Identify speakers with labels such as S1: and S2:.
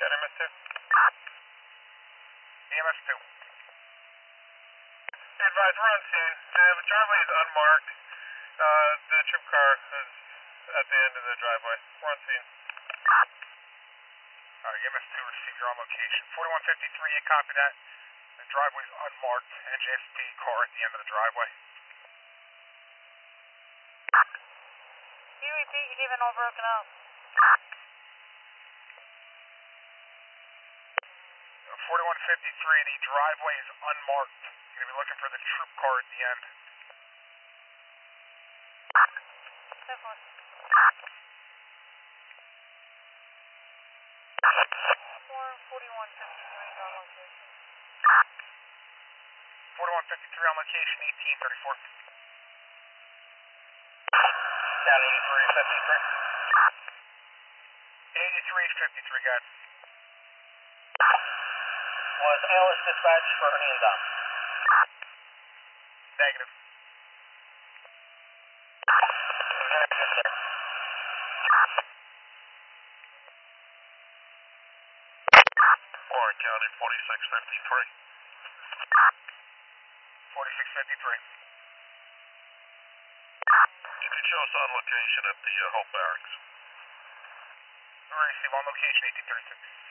S1: Got MS2. EMS2. Be advised, we're on scene. The driveway is unmarked. The troop car is at the end of the driveway. We're on scene. Alright, EMS2 received your on location. 4153, you copy that. The driveway is unmarked. NJSP car at the end of the driveway.
S2: Can you repeat? You came in all broken up.
S1: 4153, the driveway is unmarked. You're going to be looking for the troop car at the end.
S2: 4153 on location.
S1: 4153 on location, 1834.
S3: Down 8353.
S1: 8353, guys.
S3: Was ALS dispatch for Ernie and Dom?
S1: Negative.
S3: Very good, sir.
S1: Warren County, 4653. 4653.
S4: You can show us on location at the Hope Barracks.
S1: Receive on location, 1836.